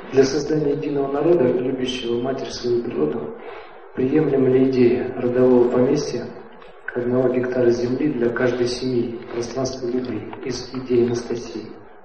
Для создания единого народа, любящего Матерь свою природу, приемлема ли идея родового поместья 1 гектара земли для каждой семьи, пространства любви, из идеи Анастасии?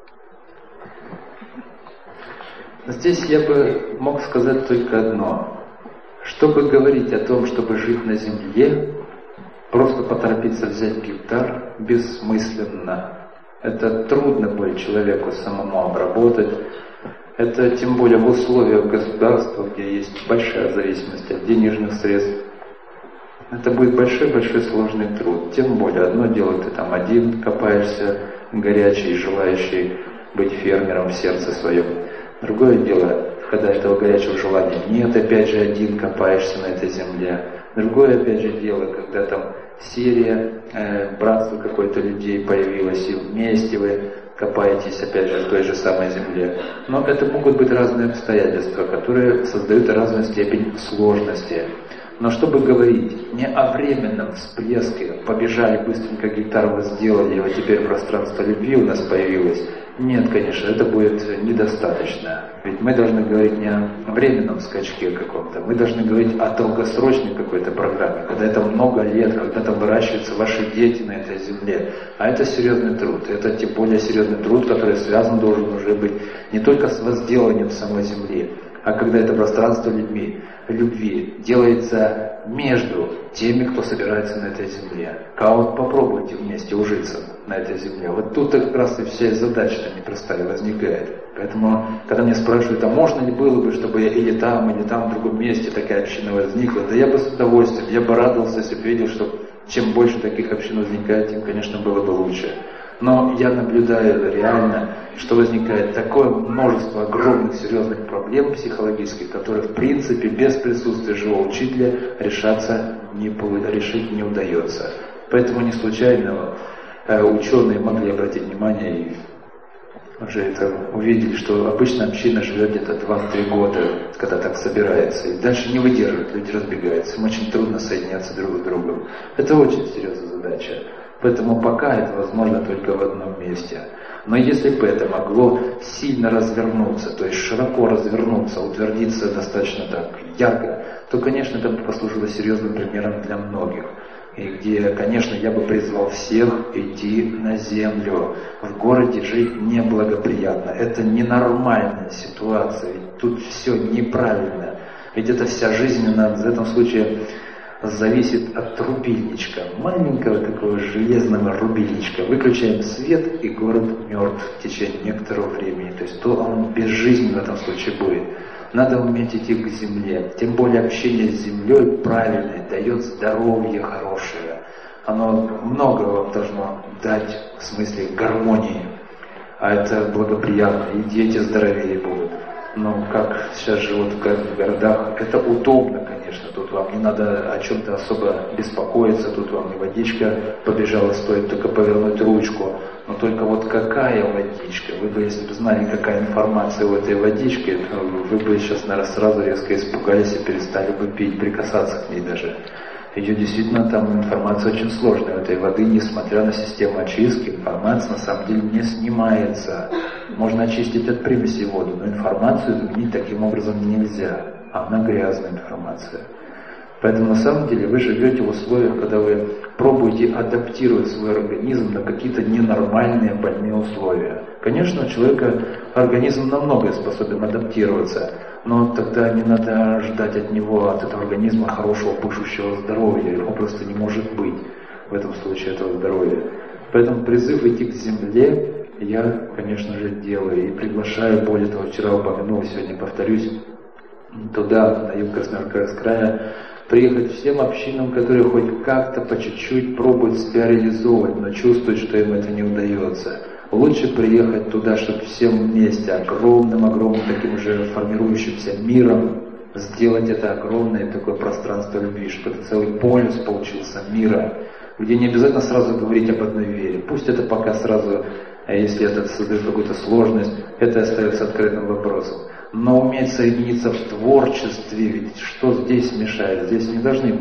Здесь я бы мог сказать только одно. Чтобы говорить о том, чтобы жить на земле, просто поторопиться взять гектар бессмысленно. Это трудно будет человеку самому обработать. Это тем более в условиях государства, где есть большая зависимость от денежных средств. Это будет большой-большой сложный труд. Тем более, одно дело, ты там один копаешься, горячий, желающий быть фермером в сердце своем. Другое дело, когда этого горячего желания нет, опять же один копаешься на этой земле. Другое, опять же, дело, когда там серия, братство какое-то людей появилось, и вместе вы копаетесь, опять же, в той же самой земле. Но это могут быть разные обстоятельства, которые создают разную степень сложности. Но чтобы говорить не о временном всплеске, побежали быстренько гектар вы сделали, и вот теперь пространство любви у нас появилось, нет, конечно, это будет недостаточно. Ведь мы должны говорить не о временном скачке каком-то, мы должны говорить о долгосрочной какой-то программе, когда это много лет, когда там выращиваются ваши дети на этой земле. А это серьезный труд, это тем более серьезный труд, который связан должен уже быть не только с возделыванием самой земли, а когда это пространство любви делается между теми, кто собирается на этой земле. А вот попробуйте вместе ужиться на этой земле. Вот тут как раз и вся задача непростая возникает. Поэтому, когда меня спрашивают, а можно ли было бы, чтобы или там, в другом месте такая община возникла, да я бы с удовольствием, я бы радовался, если бы видел, что чем больше таких общин возникает, тем, конечно, было бы лучше. Но я наблюдаю реально, что возникает такое множество огромных серьезных проблем психологических, которые в принципе без присутствия живого учителя решить не удается. Поэтому не случайно ученые могли обратить внимание и уже это увидели, что обычно община живет где-то 2-3 года, когда так собирается, и дальше не выдерживают, люди разбегаются, им очень трудно соединяться друг с другом. Это очень серьезная задача. Поэтому пока это возможно только в одном месте. Но если бы это могло сильно развернуться, то есть широко развернуться, утвердиться достаточно так ярко, то, конечно, это бы послужило серьезным примером для многих. И где, конечно, я бы призвал всех идти на землю. В городе жить неблагоприятно. Это ненормальная ситуация. Ведь тут все неправильно. Ведь это вся жизнь в этом случае зависит от рубильничка, маленького такого железного рубильничка. Выключаем свет, и город мертв в течение некоторого времени. То есть то он безжизненный в этом случае будет. Надо уметь идти к земле. Тем более общение с землей правильное дает здоровье хорошее. Оно много вам должно дать в смысле гармонии. А это благоприятно, и дети здоровее будут. Но как сейчас живут в городах, это удобно, конечно. Тут вам не надо о чем-то особо беспокоиться, тут вам и водичка побежала, стоит только повернуть ручку. Но только вот какая водичка? Вы бы, если бы знали, какая информация в этой водичке, то вы бы сейчас, наверное, сразу резко испугались и перестали бы пить, прикасаться к ней даже. Ее действительно там информация очень сложная. У этой воды, несмотря на систему очистки, информация на самом деле не снимается. Можно очистить от примесей воду, но информацию заменить таким образом нельзя. Она грязная информация. Поэтому на самом деле вы живете в условиях, когда вы пробуете адаптировать свой организм на какие-то ненормальные больные условия. Конечно, у человека организм на многое способен адаптироваться, но тогда не надо ждать от него, от этого организма хорошего пышущего здоровья. Его просто не может быть в этом случае этого здоровья. Поэтому призыв идти к земле я, конечно же, делаю и приглашаю, более того, вчера упомянул, сегодня повторюсь, туда, на юг Красноярского края, приехать всем общинам, которые хоть как-то по чуть-чуть пробуют себя реализовывать, но чувствуют, что им это не удается. Лучше приехать туда, чтобы всем вместе, огромным таким же формирующимся миром, сделать это огромное такое пространство любви, чтобы это целый полюс получился мира, где не обязательно сразу говорить об одной вере. Пусть это пока сразу, если это создает какую-то сложность, это остается открытым вопросом. Но уметь соединиться в творчестве, ведь что здесь мешает? Здесь не должны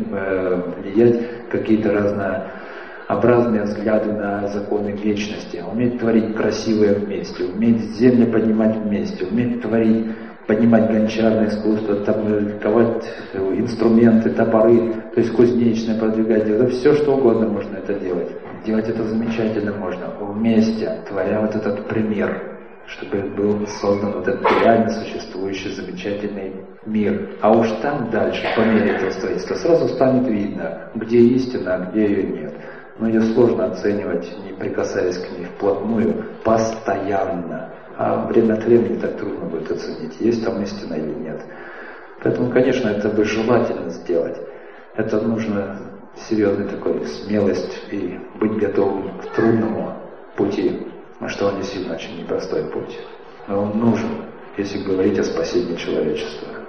влиять какие-то разнообразные взгляды на законы вечности. Уметь творить красивое вместе, уметь землю поднимать вместе, уметь творить поднимать гончарное искусство, там, ковать инструменты, топоры, то есть кузнечное продвигать, это все что угодно можно это делать. Делать это замечательно можно, вместе, творя вот этот пример, чтобы был создан вот этот реально существующий замечательный мир. А уж там дальше, по мере этого строительства, сразу станет видно, где истина, а где ее нет. Но ее сложно оценивать, не прикасаясь к ней вплотную, постоянно. А время от времени так трудно будет оценить, есть там истина или нет. Поэтому, конечно, это бы желательно сделать. Это нужно серьезной такой смелость и быть готовым к трудному пути, что он действительно очень непростой путь. Но он нужен, если говорить о спасении человечества.